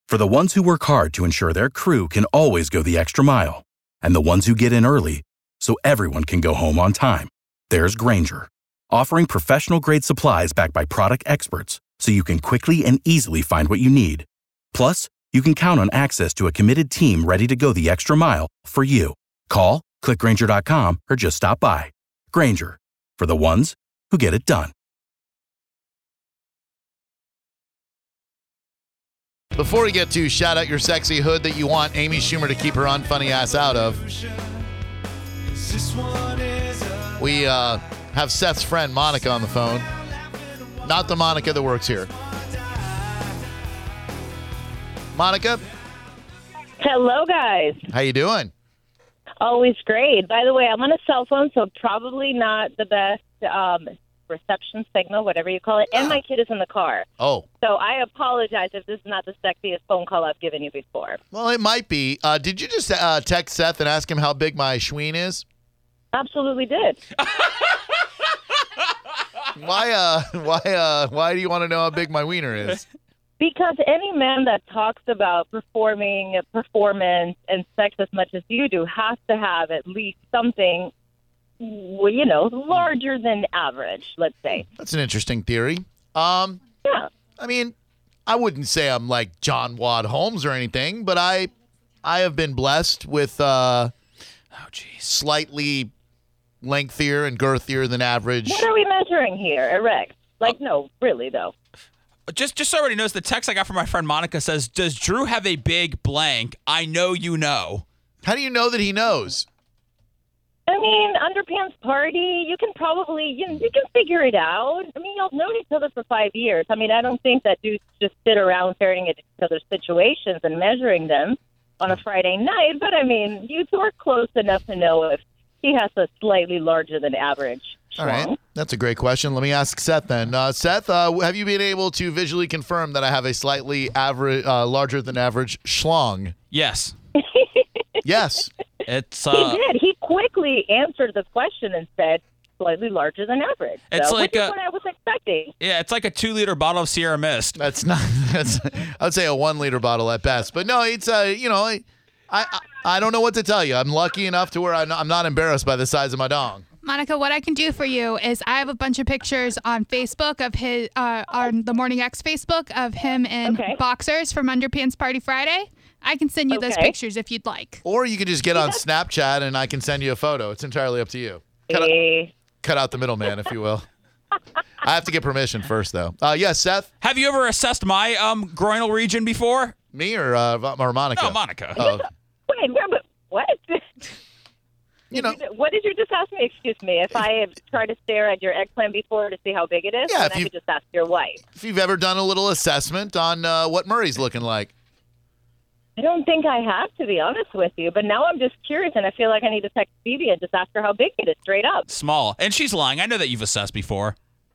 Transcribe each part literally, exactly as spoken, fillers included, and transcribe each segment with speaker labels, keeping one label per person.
Speaker 1: For the ones who work hard to ensure their crew can always go the extra mile, and the ones who get in early so everyone can go home on time, there's Grainger, offering professional-grade supplies backed by product experts so you can quickly and easily find what you need. Plus, you can count on access to a committed team ready to go the extra mile for you. Call, click Grainger dot com, or just stop by. Grainger, for the ones who get it done.
Speaker 2: Before we get to shout out your sexy hood that you want Amy Schumer to keep her unfunny ass out of, we uh, have Seth's friend Monica on the phone. Not the Monica that works here. Monica?
Speaker 3: Hello, guys.
Speaker 2: How you doing?
Speaker 3: Always great. By the way, I'm on a cell phone, so probably not the best um, reception signal, whatever you call it, and my kid is in the car.
Speaker 2: Oh.
Speaker 3: So I apologize if this is not the sexiest phone call I've given you before.
Speaker 2: Well, it might be. Uh, did you just uh, text Seth and ask him how big my schween is?
Speaker 3: Absolutely did.
Speaker 2: Why, uh, why, uh, why do you want to know how big my wiener is?
Speaker 3: Because any man that talks about performing, performance, and sex as much as you do has to have at least something, well, you know, larger than average, let's say.
Speaker 2: That's an interesting theory. Um,
Speaker 3: Yeah.
Speaker 2: I mean, I wouldn't say I'm like John Wad Holmes or anything, but I, I have been blessed with, uh, oh geez, slightly lengthier and girthier than average.
Speaker 3: What are we measuring here? Erect. Like, no, really, though.
Speaker 4: Just just so everybody knows, the text I got from my friend Monica says, does Drew have a big blank? I know you know.
Speaker 2: How do you know that he knows?
Speaker 3: I mean, underpants party, you can probably, you, you can figure it out. I mean, y'all known each other for five years. I mean, I don't think that dudes just sit around staring at each other's situations and measuring them on a Friday night. But, I mean, you two are close enough to know if he has a slightly larger than average
Speaker 2: All
Speaker 3: schlong.
Speaker 2: right. That's a great question. Let me ask Seth then. Uh, Seth, uh, have you been able to visually confirm that I have a slightly average, uh, larger than average schlong?
Speaker 4: Yes.
Speaker 2: Yes.
Speaker 4: It's
Speaker 3: He
Speaker 4: uh
Speaker 3: did. He quickly answered the question and said, slightly larger than average.
Speaker 4: It's
Speaker 3: so,
Speaker 4: like
Speaker 3: which is
Speaker 4: a-
Speaker 3: what I was expecting.
Speaker 4: yeah, it's like a two liter bottle of Sierra Mist.
Speaker 2: That's not, that's, I would say a one liter bottle at best. But no, it's, uh, you know, I, I, I don't know what to tell you. I'm lucky enough to where I'm I'm not embarrassed by the size of my dong.
Speaker 5: Monica, what I can do for you is I have a bunch of pictures on Facebook of his, uh, on the Morning X Facebook of him in
Speaker 3: Okay.
Speaker 5: boxers from Underpants Party Friday. I can send you those
Speaker 3: Okay.
Speaker 5: pictures if you'd like.
Speaker 2: Or you can just get on Snapchat and I can send you a photo. It's entirely up to you. Cut, out,
Speaker 3: Eh,
Speaker 2: cut out the middleman, if you will. I have to get permission first, though. Uh, yes, Seth?
Speaker 4: Have you ever assessed my um groinal region before?
Speaker 2: Me or, uh, or Monica?
Speaker 4: No, Monica.
Speaker 2: Oh,
Speaker 3: Wait, wait, but what?
Speaker 2: you know,
Speaker 3: What did you just ask me? Excuse me. If I have tried to stare at your eggplant before to see how big it is,
Speaker 2: Yeah,
Speaker 3: then
Speaker 2: if
Speaker 3: I
Speaker 2: you-
Speaker 3: could just ask your wife.
Speaker 2: if you've ever done a little assessment on uh, what Murray's looking like.
Speaker 3: I don't think I have, to be honest with you. But now I'm just curious, and I feel like I need to text Phoebe and just ask her how big it is, straight up.
Speaker 4: Small. And she's lying. I know that you've assessed before.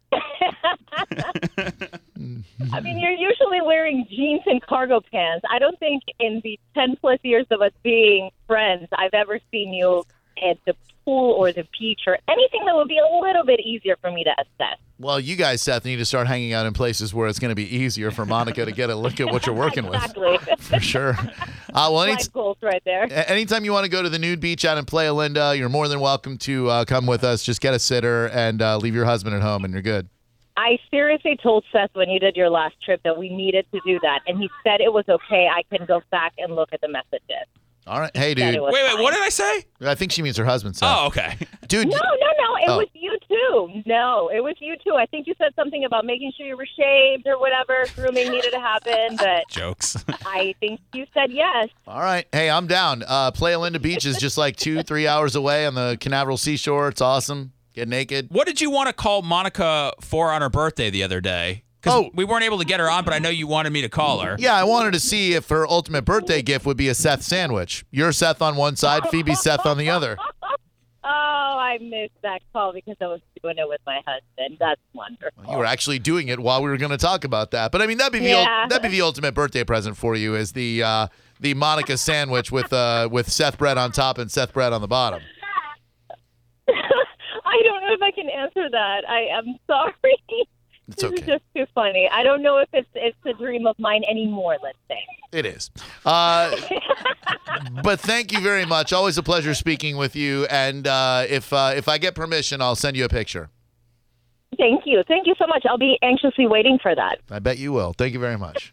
Speaker 3: I mean, you're usually wearing jeans and cargo pants. I don't think in the ten plus years of us being friends, I've ever seen you at the pool or the beach or anything that would be a little bit easier for me to assess.
Speaker 2: Well, you guys, Seth, need to start hanging out in places where it's going to be easier for Monica to get a look at what you're working
Speaker 3: Exactly.
Speaker 2: with. For sure. Uh, well, any,
Speaker 3: Life goals right there.
Speaker 2: a- anytime you want to go to the nude beach out in Playa Linda, you're more than welcome to uh, come with us. Just get a sitter and uh, leave your husband at home, and you're good.
Speaker 3: I seriously told Seth when you did your last trip that we needed to do that, and he said it was okay. I can go back and look at the messages.
Speaker 2: All right. Hey,
Speaker 3: Said
Speaker 2: dude.
Speaker 3: it was
Speaker 4: Wait, wait,
Speaker 3: fine.
Speaker 4: what did I say?
Speaker 2: I think she means her husband, Seth.
Speaker 4: Oh, okay.
Speaker 2: Dude.
Speaker 3: No, no, no. It
Speaker 2: Oh.
Speaker 3: was you too. No, it was you too. I think you said something about making sure you were shaved or whatever. Grooming needed to happen, but
Speaker 4: Jokes.
Speaker 3: I think you said yes.
Speaker 2: All right. Hey, I'm down. Uh, Playa Linda Beach is just like two, three hours away on the Canaveral seashore. It's awesome. Get naked.
Speaker 4: What did you want to call Monica for on her birthday the other day? Because
Speaker 2: Oh.
Speaker 4: we weren't able to get her on, but I know you wanted me to call her.
Speaker 2: Yeah, I wanted to see if her ultimate birthday gift would be a Seth sandwich. You're Seth on one side, Phoebe Seth on the other.
Speaker 3: Oh, I missed that call because I was doing it with my husband. That's wonderful.
Speaker 2: You were actually doing it while we were going to talk about that. But I mean, that'd be the ul-
Speaker 3: Yeah.
Speaker 2: that'd be the ultimate birthday present for you is the uh, the Monica sandwich with uh, with Seth bread on top and Seth bread on the bottom.
Speaker 3: I don't know if I can answer that. I am sorry.
Speaker 2: It's
Speaker 3: This is
Speaker 2: okay.
Speaker 3: just too funny. I don't know if it's it's a dream of mine anymore, let's say.
Speaker 2: It is. Uh, but thank you very much. Always a pleasure speaking with you. And uh, if uh, if I get permission, I'll send you a picture.
Speaker 3: Thank you. Thank you so much. I'll be anxiously waiting for that.
Speaker 2: I bet you will. Thank you very much.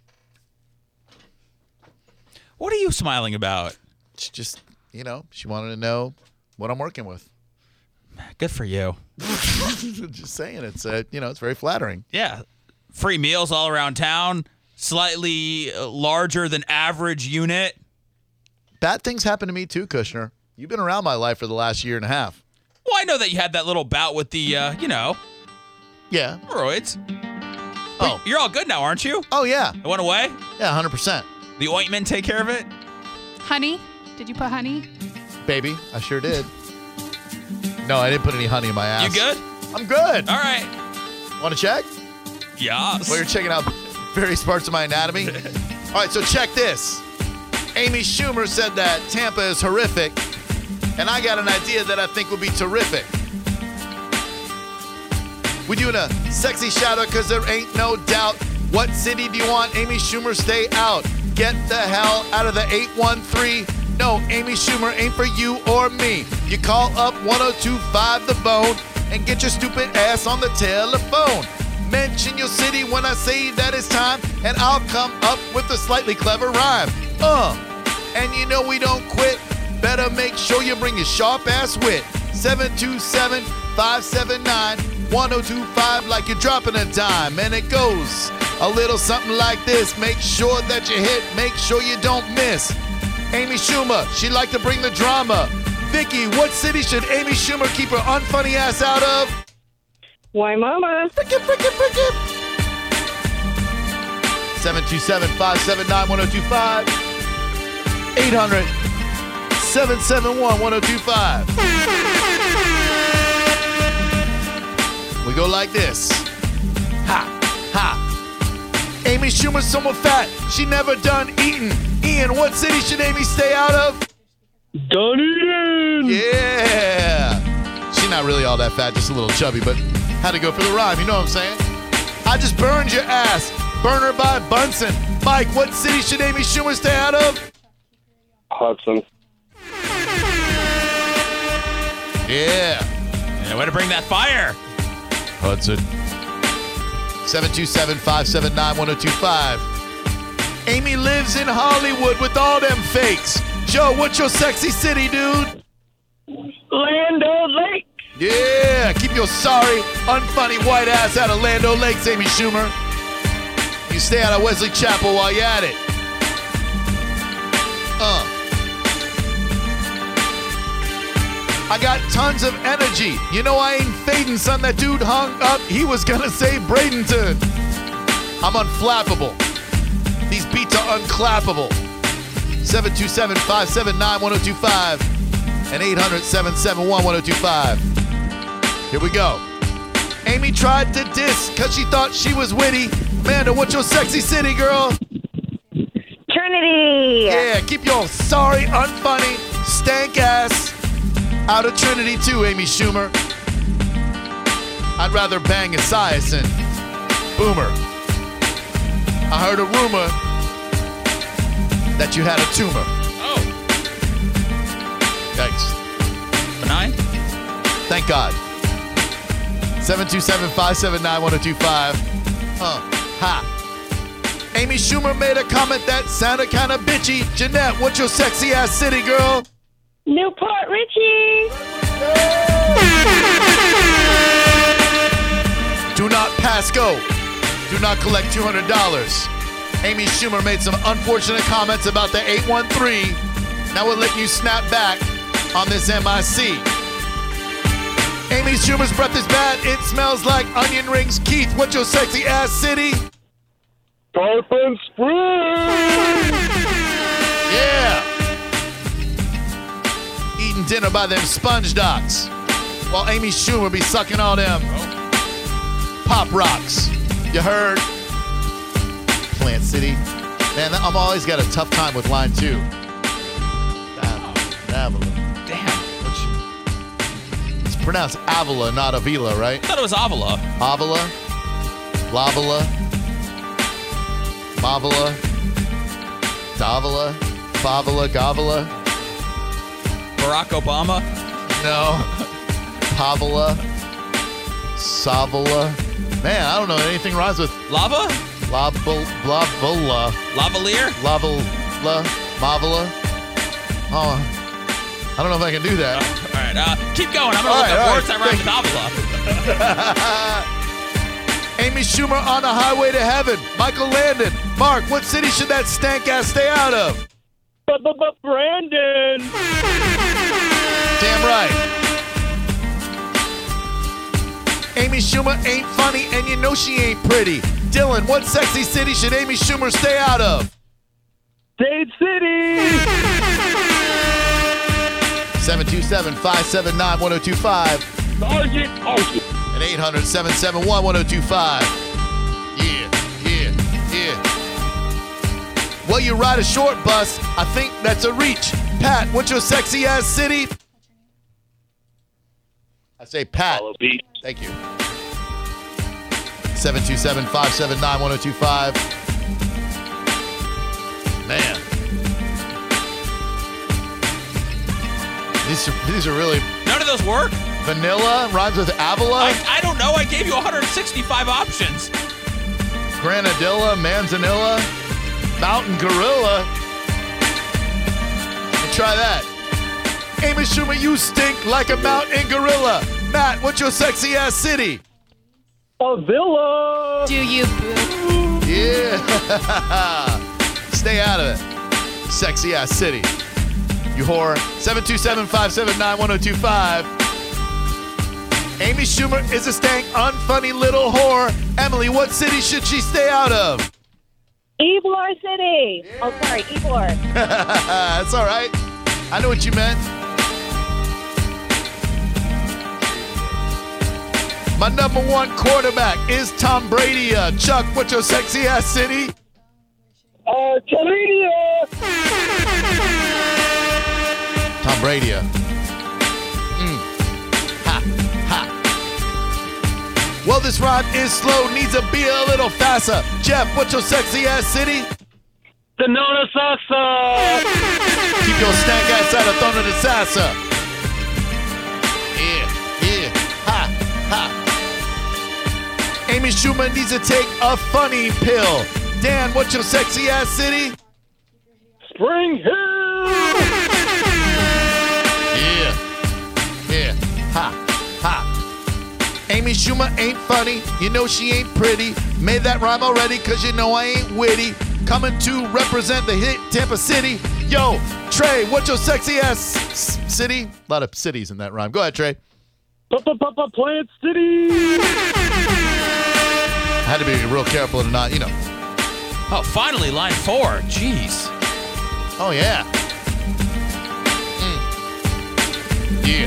Speaker 4: What are you smiling about?
Speaker 2: She just, you know, she wanted to know what I'm working with.
Speaker 4: Good for you.
Speaker 2: Just saying, it's uh, you know, it's very flattering.
Speaker 4: Yeah. Free meals all around town. Slightly uh, larger than average unit.
Speaker 2: Bad things happen to me too, Kushner. You've been around my life for the last year and a half.
Speaker 4: Well, I know that you had that little bout with the, uh, you know,
Speaker 2: Yeah.
Speaker 4: roids.
Speaker 2: Oh.
Speaker 4: You're all good now, aren't you?
Speaker 2: Oh, yeah.
Speaker 4: It went away?
Speaker 2: Yeah, one hundred percent.
Speaker 4: The ointment take care of it?
Speaker 5: Honey? Did you put honey?
Speaker 2: Baby, I sure did. No, I didn't put any honey in my ass.
Speaker 4: You good?
Speaker 2: I'm good.
Speaker 4: All right.
Speaker 2: Want to check?
Speaker 4: Yes.
Speaker 2: Well, you're checking out various parts of my anatomy. All right, so check this. Amy Schumer said that Tampa is horrific, and I got an idea that I think would be terrific. We doing a sexy shout out because there ain't no doubt. What city do you want Amy Schumer stay out? Get the hell out of the eight one three. No, Amy Schumer ain't for you or me. You call up one oh two five The Bone and get your stupid ass on the telephone. Mention your city when I say that it's time, and I'll come up with a slightly clever rhyme. Uh, and you know we don't quit. Better make sure you bring your sharp ass wit. seven two seven, five seven nine, one oh two five like you're dropping a dime. And it goes a little something like this. Make sure that you hit, make sure you don't miss. Amy Schumer, she like to bring the drama. Vicky, what city should Amy Schumer keep her unfunny ass out of?
Speaker 3: Why, Mama?
Speaker 2: Frickin', frickin', frickin'. seven two seven, five seven nine, one oh two five. eight hundred, seven seven one, one oh two five. We go like this. Ha, ha. Amy Schumer's somewhat fat. She never done eating. Ian, what city should Amy stay out of?
Speaker 6: Dunedin!
Speaker 2: Yeah. She's not really all that fat, just a little chubby, but had to go for the rhyme, you know what I'm saying? I just burned your ass. Burner by Bunsen. Mike, what city should Amy Schumer stay out of?
Speaker 6: Hudson.
Speaker 2: Yeah.
Speaker 4: Yeah, way to bring that fire.
Speaker 2: Hudson. seven two seven, five seven nine, one oh two five. Amy lives in Hollywood with all them fakes. Joe, what's your sexy city, dude?
Speaker 6: Lando Lake.
Speaker 2: Yeah, keep your sorry, unfunny white ass out of Lando Lakes, Amy Schumer. You stay out of Wesley Chapel while you're at it. Uh. I got tons of energy. You know I ain't fading, son. That dude hung up. He was gonna say Bradenton. I'm unflappable. These beats are unclappable. seven two seven, five seven nine, one oh two five and eight hundred, seven seven one, one oh two five. Here we go. Amy tried to diss because she thought she was witty. Amanda, what's your sexy city, girl?
Speaker 3: Trinity.
Speaker 2: Yeah, keep your sorry, unfunny, stank ass out of Trinity too, Amy Schumer. I'd rather bang Esiason. Boomer. I heard a rumor that you had a tumor.
Speaker 4: Oh.
Speaker 2: Yikes.
Speaker 4: Benign?
Speaker 2: Thank God. seven two seven, five seven nine, one oh two five. Uh, ha. Amy Schumer made a comment that sounded kind of bitchy. Jeanette, what's your sexy ass city, girl?
Speaker 3: Newport Richie.
Speaker 2: Do not pass go. Do not collect two hundred dollars. Amy Schumer made some unfortunate comments about the eight one three. Now we're letting you snap back on this M I C. Amy Schumer's breath is bad. It smells like onion rings. Keith, what's your sexy ass city?
Speaker 6: Tarpon Springs!
Speaker 2: Yeah. Eating dinner by them sponge docks while Amy Schumer be sucking all them pop rocks. You heard? Plant City. Man, I'm always got a tough time with line two. Avila.
Speaker 4: Damn.
Speaker 2: Which, it's pronounced Avila, not Avila, right?
Speaker 4: I thought it was Avila.
Speaker 2: Avila, Lavila, Mavila. Davila, Favila, Gavila.
Speaker 4: Barack Obama.
Speaker 2: No. Pavila, Savila. Man, I don't know anything rhymes with
Speaker 4: Lava.
Speaker 2: Lavula, Lavula,
Speaker 4: Lavalier.
Speaker 2: Lavula, Mavila. Oh, I don't know if I can do that.
Speaker 4: All right, uh, keep going. I'm gonna
Speaker 2: All
Speaker 4: look
Speaker 2: right,
Speaker 4: up
Speaker 2: all
Speaker 4: words
Speaker 2: right.
Speaker 4: that rhyme with Avila.
Speaker 2: Amy Schumer on the highway to heaven. Michael Landon. Mark, what city should that stank ass stay out of?
Speaker 6: But, but, but Brandon.
Speaker 2: Damn right. Amy Schumer ain't funny, and you know she ain't pretty. Dylan, what sexy city should Amy Schumer stay out of?
Speaker 6: Dade City.
Speaker 2: seven two seven, five seven nine, one oh two five
Speaker 6: Sergeant Ocean.
Speaker 2: and eight hundred, seven seven one, one oh two five. Yeah, yeah, yeah. Well, you ride a short bus. I think that's a reach. Pat, what's your sexy ass city? I say Pat.
Speaker 6: Apollo Beach.
Speaker 2: Thank you. seven two seven, five seven nine, one oh two five. Man. These are, these are really
Speaker 4: None of those work.
Speaker 2: vanilla, rhymes with Avila,
Speaker 4: I, I don't know. I gave you one hundred sixty-five options.
Speaker 2: Granadilla, Manzanilla, Mountain Gorilla. Let me try that. Amy Schumer, you stink like a mountain gorilla. Matt, what's your sexy ass city?
Speaker 6: A villa.
Speaker 5: Do you boo?
Speaker 2: Yeah. Stay out of it. Sexy ass city. You whore. seven two seven, five seven nine, one oh two five. Amy Schumer is a stank, unfunny little whore. Emily, what city should she stay out of?
Speaker 3: Ybor City. Oh, sorry, Ybor.
Speaker 2: That's all right. I know what you meant. My number one quarterback is Tom Brady. Uh, Chuck, what's your sexy ass city?
Speaker 6: Uh, Toledo.
Speaker 2: Tom Brady. Mm. Ha, ha. Well, this rhyme is slow, needs to be a little faster. Jeff, what's your sexy ass city?
Speaker 6: The Nona Sasa.
Speaker 2: Keep your stank ass out of Thunder de Sassa. Yeah, yeah, ha, ha. Amy Schumer needs to take a funny pill. Dan, what's your sexy ass city?
Speaker 6: Spring Hill.
Speaker 2: Yeah, yeah, ha, ha. Amy Schumer ain't funny, you know she ain't pretty. Made that rhyme already, cause you know I ain't witty. Coming to represent the hit Tampa City. Yo, Trey, what's your sexy ass s- city? A lot of cities in that rhyme. Go ahead, Trey.
Speaker 6: Papa Plant City.
Speaker 2: I had to be real careful to not, you know.
Speaker 4: Oh, finally, line four. Jeez.
Speaker 2: Oh, yeah. Mm. Yeah.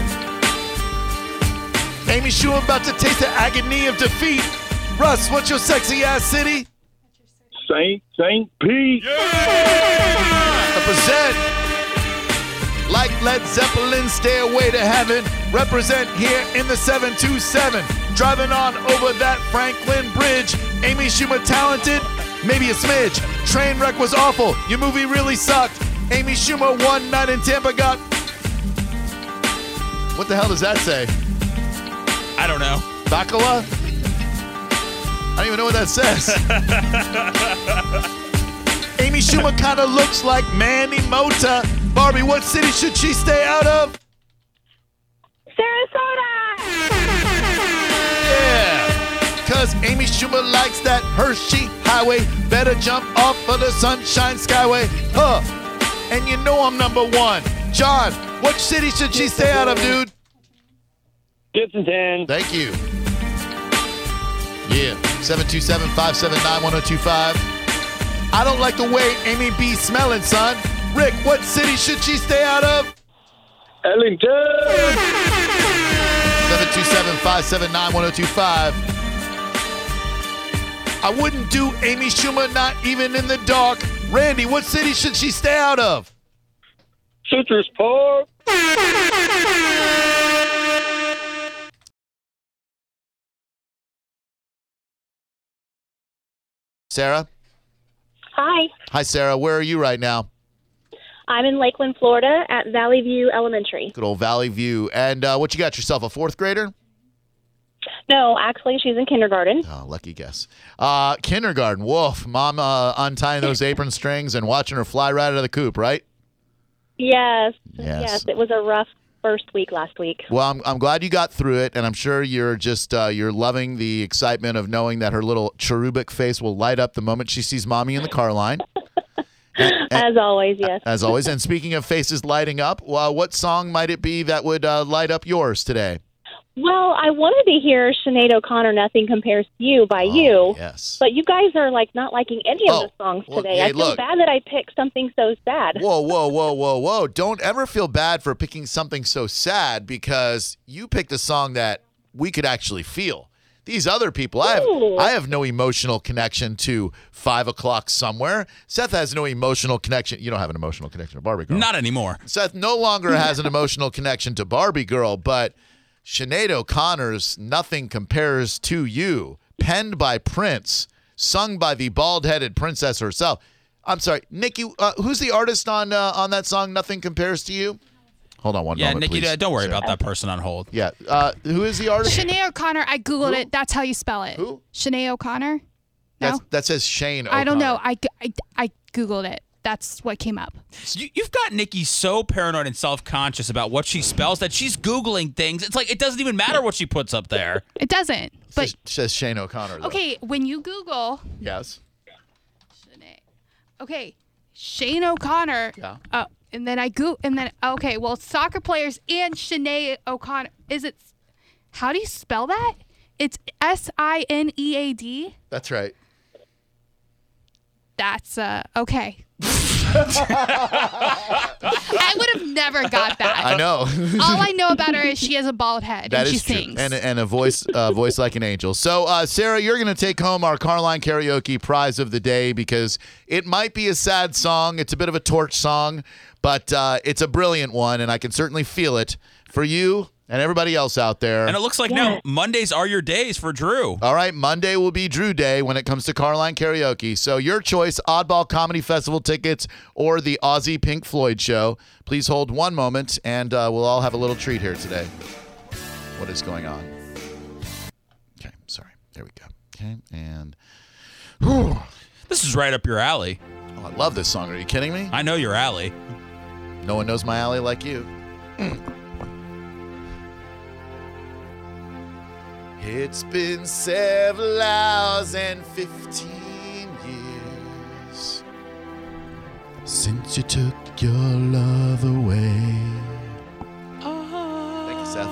Speaker 2: Amy Schumer about to taste the agony of defeat. Russ, what's your sexy ass city?
Speaker 6: Saint Saint Pete.
Speaker 2: Represent. Like Led Zeppelin, Stairway to Heaven. Represent here in the seven two seven. Driving on over that Franklin Bridge. Amy Schumer talented? Maybe a smidge. Train wreck was awful. Your movie really sucked. Amy Schumer one night in Tampa got... What the hell does that say?
Speaker 4: I don't know.
Speaker 2: Bacala? I don't even know what that says. Amy Schumer kind of looks like Manny Mota. Barbie, what city should she stay out of?
Speaker 3: Sarasota.
Speaker 2: Yeah. Cause Amy Schumer likes that Hershey Highway. Better jump off of the Sunshine Skyway. Huh. And you know I'm number one. John, what city should she stay out of, dude?
Speaker 6: Gibson.
Speaker 2: Thank you. Yeah. seven two seven, five seven nine, one oh two five. I don't like the way Amy B smelling, son. Rick, what city should she stay out of?
Speaker 6: Ellington.
Speaker 2: seven two seven, five seven nine, one oh two five. I wouldn't do Amy Schumer, not even in the dark. Randy, what city should she stay out of?
Speaker 6: Citrus Park.
Speaker 2: Sarah?
Speaker 7: Hi.
Speaker 2: Hi, Sarah. Where are you right now?
Speaker 7: I'm in Lakeland, Florida at Valley View Elementary.
Speaker 2: Good old Valley View. And uh, what you got yourself, a fourth grader?
Speaker 7: No, actually, she's in kindergarten.
Speaker 2: Oh, lucky guess. Uh, kindergarten. Woof. Mom uh, untying those apron strings and watching her fly right out of the coop, right?
Speaker 7: Yes.
Speaker 2: Yes.
Speaker 7: Yes, it was a rough first week last week.
Speaker 2: Well, I'm, I'm glad you got through it, and I'm sure you're just uh, you're loving the excitement of knowing that her little cherubic face will light up the moment she sees Mommy in the car line. And, and,
Speaker 7: As always, yes.
Speaker 2: As always. And speaking of faces lighting up, well, what song might it be that would uh, light up yours today?
Speaker 7: Well, I wanted to hear Sinead O'Connor, Nothing Compares to You by
Speaker 2: Oh,
Speaker 7: you.
Speaker 2: Yes.
Speaker 7: But you guys are like not liking any
Speaker 2: Oh,
Speaker 7: of the songs
Speaker 2: well,
Speaker 7: today.
Speaker 2: hey,
Speaker 7: I feel
Speaker 2: look.
Speaker 7: bad that I picked something so sad.
Speaker 2: Whoa, whoa, whoa, whoa, whoa. Don't ever feel bad for picking something so sad because you picked a song that we could actually feel. These other people, I have,
Speaker 7: Ooh.
Speaker 2: I have no emotional connection to Five O'Clock Somewhere. Seth has no emotional connection. You don't have an emotional connection to Barbie Girl.
Speaker 4: Not anymore.
Speaker 2: Seth no longer has an emotional connection to Barbie Girl, but Sinead O'Connor's Nothing Compares to You, penned by Prince, sung by the bald-headed princess herself. I'm sorry, Nikki, uh, who's the artist on uh, on that song, Nothing Compares to You? Hold on one
Speaker 4: Yeah,
Speaker 2: moment,
Speaker 4: Nikki,
Speaker 2: please.
Speaker 4: uh, don't worry
Speaker 2: Sarah.
Speaker 4: about that person on hold.
Speaker 2: Yeah, uh, who is the artist?
Speaker 5: Sinead O'Connor. I Googled it. That's how you spell it.
Speaker 2: Who?
Speaker 5: Sinead O'Connor? No?
Speaker 2: That's, that says Shane O'Connor.
Speaker 5: I don't know. I, I, I Googled it. That's what came up.
Speaker 4: You, you've got Nikki so paranoid and self-conscious about what she spells that she's Googling things. It's like it doesn't even matter what she puts up there.
Speaker 5: It doesn't.
Speaker 2: It
Speaker 5: But
Speaker 2: says, says Shane O'Connor, though.
Speaker 5: okay, when you Google
Speaker 2: Yes.
Speaker 5: Sinead, okay, Shane O'Connor.
Speaker 2: Yeah.
Speaker 5: Oh, and then I go and then okay, well, soccer players and Sinead O'Connor. Is it? How do you spell that? It's S I N E A D.
Speaker 2: That's right.
Speaker 5: That's uh okay. I would have never got that.
Speaker 2: I know.
Speaker 5: All I know about her is she has a bald head
Speaker 2: That
Speaker 5: and she
Speaker 2: is true.
Speaker 5: sings.
Speaker 2: And, and a voice uh, voice like an angel. So, uh, Sarah, you're going to take home our Carline Karaoke prize of the day because it might be a sad song. It's a bit of a torch song, but uh, it's a brilliant one, and I can certainly feel it for you and everybody else out there.
Speaker 4: And it looks like now Mondays are your days for Drew.
Speaker 2: All right, Monday will be Drew Day when it comes to Carline Karaoke. So your choice, Oddball Comedy Festival tickets or the Aussie Pink Floyd show. Please hold one moment, and uh, we'll all have a little treat here today. What is going on? Okay, sorry. There we go. Okay, and... Whew.
Speaker 4: This is right up your alley.
Speaker 2: Oh, I love this song. Are you kidding me?
Speaker 4: I know your alley.
Speaker 2: No one knows my alley like you. It's been several hours and fifteen years since you took your love away. Thank you, Seth.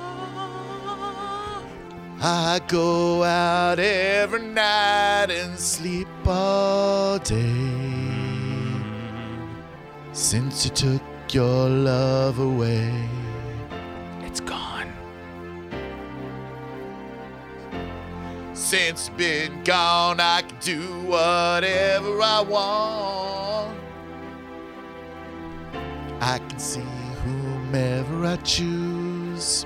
Speaker 2: I go out every night and sleep all day since you took your love away.
Speaker 4: It's gone.
Speaker 2: Since you've been gone, I can do whatever I want. I can see whomever I choose.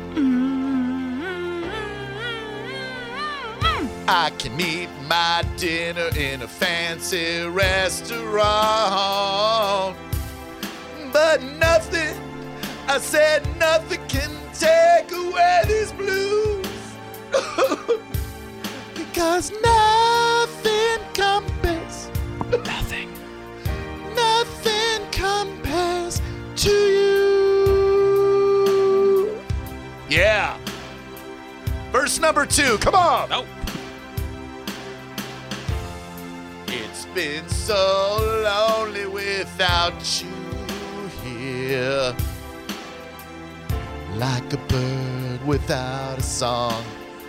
Speaker 2: I can eat my dinner in a fancy restaurant. But nothing, I said nothing can take away these blues. Because nothing compares.
Speaker 4: Nothing.
Speaker 2: Nothing compares to you. Yeah. Verse number two. Come on.
Speaker 4: Nope.
Speaker 2: It's been so lonely without you here. Like a bird without a song.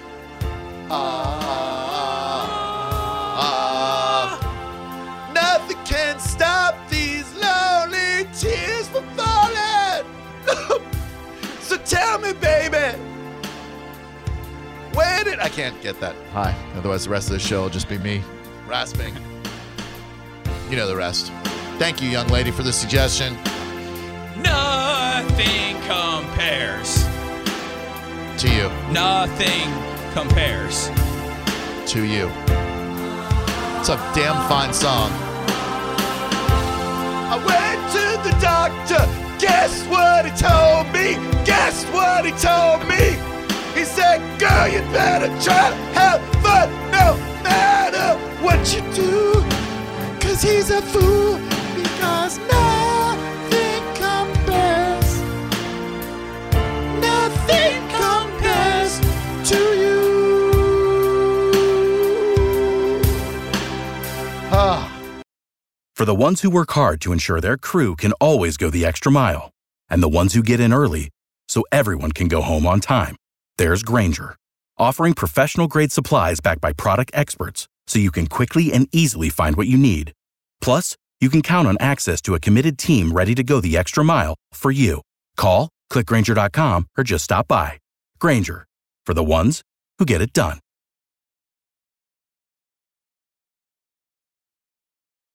Speaker 2: Ah, ah, nothing can stop these lonely tears from falling. So tell me, baby, where did I can't get that high? Otherwise, the rest of the show will just be me rasping. You know the rest. Thank you, young lady, for the suggestion.
Speaker 4: Nothing compares.
Speaker 2: To you.
Speaker 4: Nothing compares.
Speaker 2: To you. It's a damn fine song. I went to the doctor. Guess what he told me? Guess what he told me? He said, girl, you better try to have fun no matter what you do. Cause he's a fool because nothing compares. Nothing compares to you. Ah.
Speaker 1: For the ones who work hard to ensure their crew can always go the extra mile, and the ones who get in early so everyone can go home on time, there's Grainger, offering professional-grade supplies backed by product experts so you can quickly and easily find what you need. Plus, you can count on access to a committed team ready to go the extra mile for you. Call, click Grainger dot com, or just stop by. Grainger, for the ones who get it done.